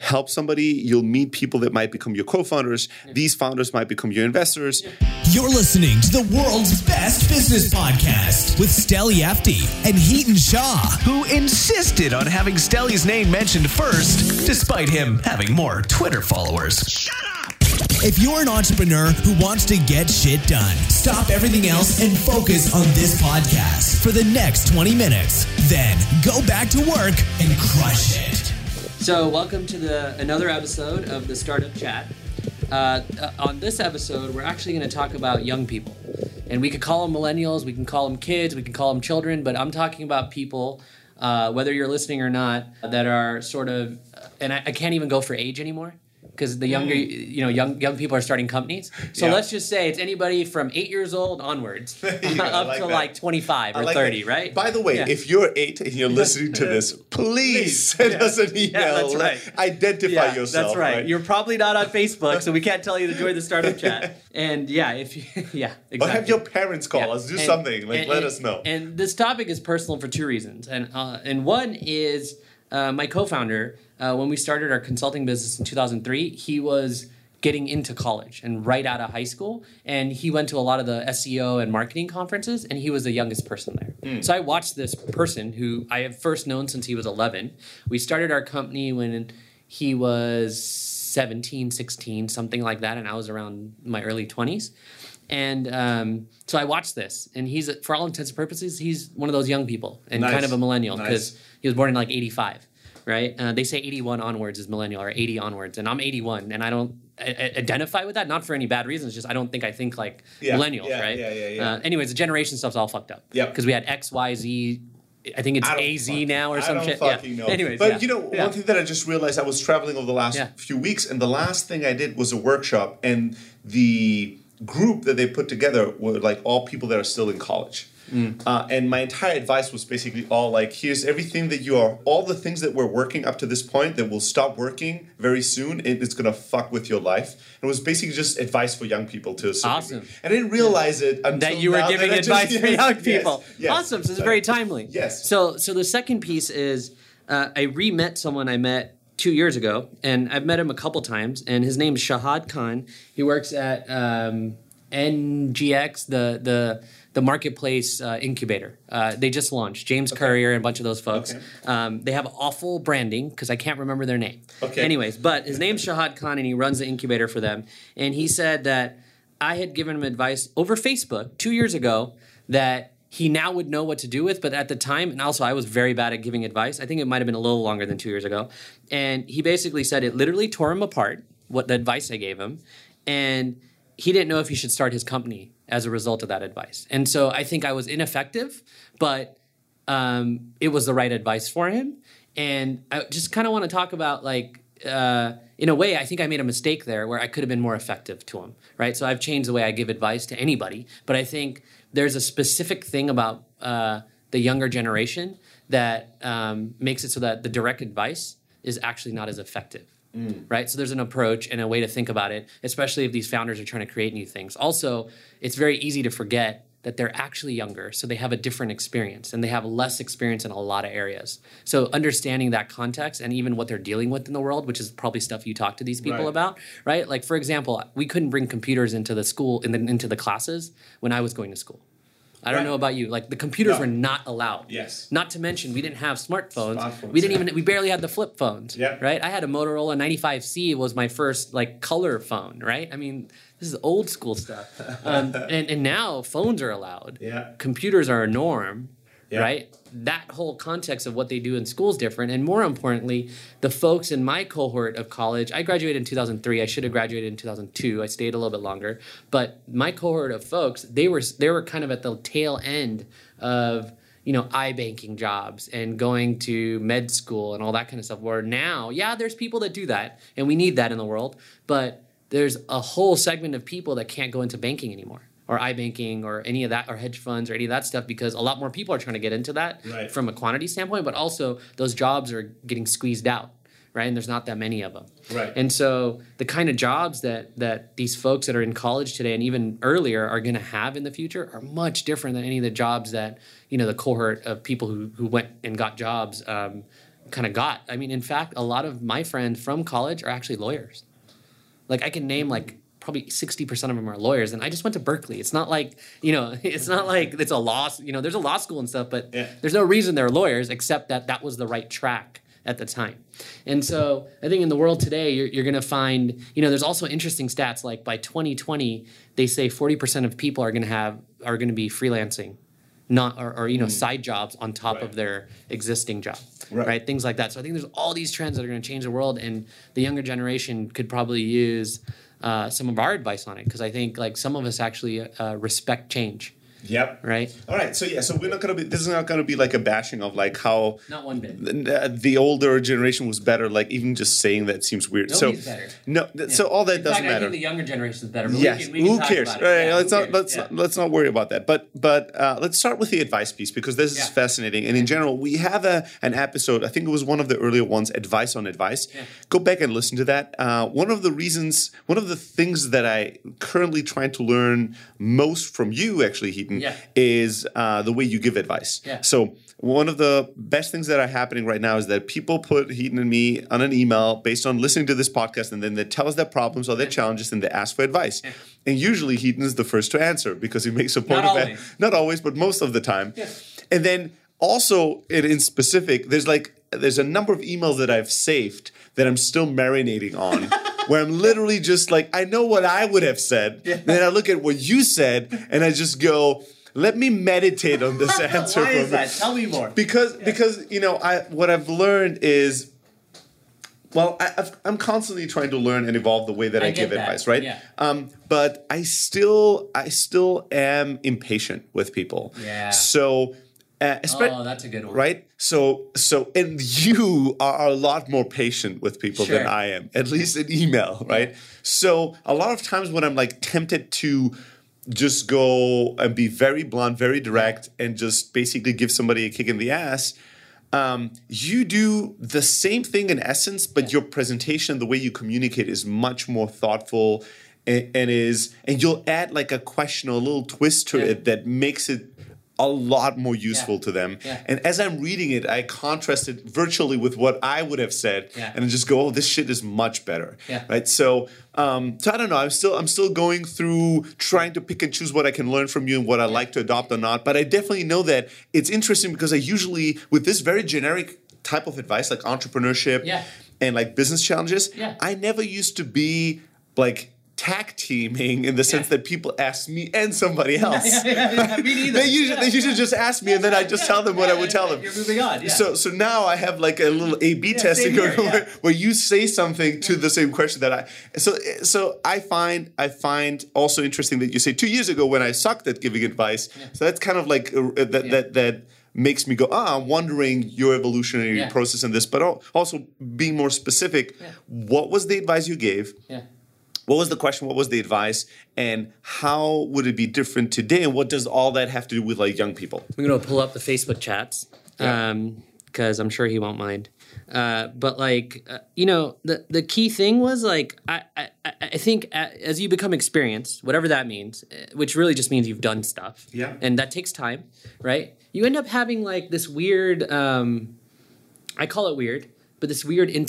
help somebody, you'll meet people that might become your co-founders. These founders might become your investors. You're listening to the world's best business podcast with Steli Efti and Heaton Shaw, who insisted on having Steli's name mentioned first, despite him having more Twitter followers. Shut up! If you're an entrepreneur who wants to get shit done, stop everything else and focus on this podcast for the next 20 minutes. Then go back to work and crush it. So welcome to another episode of the Startup Chat. On this episode, we're actually going to talk about young people. And we could call them millennials, we can call them kids, we can call them children, but I'm talking about people, whether you're listening or not, that are sort of, and I can't even go for age anymore, because the younger, young people are starting companies. So let's just say it's anybody from 8 years old onwards up to like 25 or 30, that. Right? By the way, if you're 8 and you're listening to this, please send us an email. Yeah, that's right. Identify yourself. That's right. You're probably not on Facebook, so we can't tell you to join the Startup Chat. And exactly. Or have your parents call us. Do something. Let us know. And this topic is personal for two reasons. And one is my co-founder, when we started our consulting business in 2003, he was getting into college and right out of high school. And he went to a lot of the SEO and marketing conferences, and he was the youngest person there. So I watched this person who I have first known since he was 11. We started our company when he was 17, 16, something like that, and I was around my early 20s. And so I watched this, and he's, for all intents and purposes, he's one of those young people and kind of a millennial because he was born in like 85. Right? They say 81 onwards is millennial or 80 onwards. And I'm 81 and I don't identify with that. Not for any bad reasons. Just I think like millennials, right? Anyways, the generation stuff's all fucked up. Yeah. Because we had X, Y, Z. I think it's AZ now or some shit. I don't fucking know. Anyways, but one thing that I just realized, I was traveling over the last few weeks, and the last thing I did was a workshop, and the group that they put together were like all people that are still in college. And my entire advice was basically all like, here's everything that all the things that we're working up to this point that will stop working very soon. It's going to fuck with your life. It was basically just advice for young people to Awesome. And I didn't realize it until that you were giving advice for young people. Yes. Awesome. So it's very timely. Yes. So the second piece is I re-met someone I met 2 years ago, and I've met him a couple times, and his name is Shahad Khan. He works at NGX, the marketplace incubator. They just launched. James Currier and a bunch of those folks. Okay. They have awful branding because I can't remember their name. Okay. Anyways, but his name's Shahad Khan, and he runs the incubator for them. And he said that I had given him advice over Facebook 2 years ago that he now would know what to do with, but at the time, and also I was very bad at giving advice. I think it might have been a little longer than 2 years ago. And he basically said it literally tore him apart, what the advice I gave him. And he didn't know if he should start his company as a result of that advice. And so I think I was ineffective, but it was the right advice for him. And I just kind of want to talk about in a way, I think I made a mistake there where I could have been more effective to him, right? So I've changed the way I give advice to anybody, but I think there's a specific thing about the younger generation that makes it so that the direct advice is actually not as effective. Right? So there's an approach and a way to think about it, especially if these founders are trying to create new things. Also, it's very easy to forget that they're actually younger, so they have a different experience, and they have less experience in a lot of areas. So understanding that context and even what they're dealing with in the world, which is probably stuff you talk to these people about, right? Like, for example, we couldn't bring computers into the school, into the classes when I was going to school. I don't know about you. Like, the computers were not allowed. Yes. Not to mention, we didn't have smartphones. We barely had the flip phones. Yeah. Right? I had a Motorola 95C was my first color phone, right? I mean, this is old school stuff. And now phones are allowed. Yeah. Computers are a norm. Yeah. Right? That whole context of what they do in school is different. And more importantly, the folks in my cohort of college, I graduated in 2003. I should have graduated in 2002. I stayed a little bit longer. But my cohort of folks, they were kind of at the tail end of, iBanking jobs and going to med school and all that kind of stuff. Where now, there's people that do that, and we need that in the world. But there's a whole segment of people that can't go into banking anymore, or iBanking, or any of that, or hedge funds, or any of that stuff, because a lot more people are trying to get into that from a quantity standpoint, but also those jobs are getting squeezed out, right? And there's not that many of them. Right. And so the kind of jobs that these folks that are in college today and even earlier are going to have in the future are much different than any of the jobs that, the cohort of people who went and got jobs kind of got. I mean, in fact, a lot of my friends from college are actually lawyers. Like I can name like probably 60% of them are lawyers, and I just went to Berkeley. It's not like, it's not like it's a law, there's a law school and stuff, but there's no reason they're lawyers except that was the right track at the time. And so I think in the world today, you're going to find, there's also interesting stats like by 2020, they say 40% of people are going to be freelancing, not or side jobs on top of their existing job, right? Things like that. So I think there's all these trends that are going to change the world, and the younger generation could probably use some of our advice on it, because I think like some of us actually respect change. Yep. Right. All right. So so we're not gonna be. This is not gonna be like a bashing of like how not one bit the older generation was better. Like even just saying that seems weird. Nobody's better. No. So all that doesn't matter. I think the younger generation is better. But yes. We can who cares? Right. Yeah, let's not worry about that. But let's start with the advice piece, because this is fascinating. And in general, we have an episode. I think it was one of the earlier ones, Advice on Advice. Yeah. Go back and listen to that. One of the things that I currently trying to learn most from you, actually, Heaton, is the way you give advice. Yeah. So one of the best things that are happening right now is that people put Heaton and me on an email based on listening to this podcast, and then they tell us their problems or their challenges, and they ask for advice. Yeah. And usually Heaton is the first to answer because he makes a point of that. Not always, but most of the time. Yeah. And then also in specific, there's a number of emails that I've saved that I'm still marinating on. Where I'm literally just like, I know what I would have said. Yeah. Then I look at what you said, and I just go, let me meditate on this answer. Why is that? Tell me more. Because what I've learned is, I'm constantly trying to learn and evolve the way that I give advice, right? Yeah. But I still am impatient with people. Yeah. So. That's a good one. Right? So, and you are a lot more patient with people than I am, at least in email, right? Yeah. So a lot of times when I'm like tempted to just go and be very blunt, very direct, and just basically give somebody a kick in the ass, you do the same thing in essence, but your presentation, the way you communicate is much more thoughtful and you'll add like a question or a little twist to it that makes it a lot more useful to them. Yeah. And as I'm reading it, I contrast it virtually with what I would have said, and I just go, "Oh, this shit is much better." Yeah. Right? So I don't know. I'm still going through trying to pick and choose what I can learn from you and what I like to adopt or not. But I definitely know that it's interesting because I usually, with this very generic type of advice, like entrepreneurship and like business challenges, I never used to be like tag teaming in the sense that people ask me and somebody else. Me neither. They usually just ask me, and then I just tell them what I would tell them. You're moving on. Yeah. So now I have like a little A/B testing where you say something to the same question that I. So I find also interesting that you say 2 years ago when I sucked at giving advice. Yeah. So that's kind of like that makes me go, I'm wondering your evolutionary process in this, but also being more specific. Yeah. What was the advice you gave? Yeah. What was the question? What was the advice? And how would it be different today? And what does all that have to do with like young people? I'm going to pull up the Facebook chats because I'm sure he won't mind. But like, the key thing was like, I think as you become experienced, whatever that means, which really just means you've done stuff. Yeah. And that takes time, right? You end up having like this weird, I call it weird, but this weird